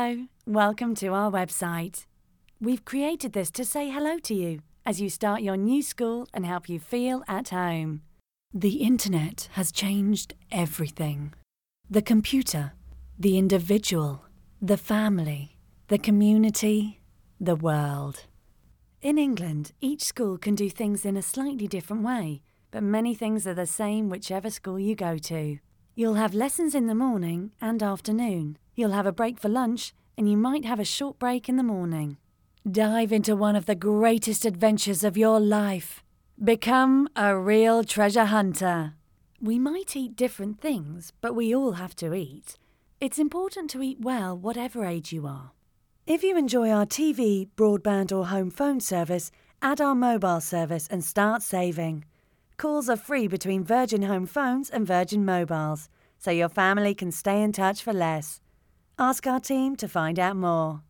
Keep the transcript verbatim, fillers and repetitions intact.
Hello, welcome to our website. We've created this to say hello to you as you start your new school and help you feel at home. The internet has changed everything. The computer, the individual, the family, the community, the world. In England, each school can do things in a slightly different way, but many things are the same whichever school you go to. You'll have lessons in the morning and afternoon. You'll have a break for lunch, and you might have a short break in the morning. Dive into one of the greatest adventures of your life. Become a real treasure hunter. We might eat different things, but we all have to eat. It's important to eat well whatever age you are. If you enjoy our T V, broadband or home phone service, add our mobile service and start saving. Calls are free between Virgin Home Phones and Virgin Mobiles, so your family can stay in touch for less. Ask our team to find out more.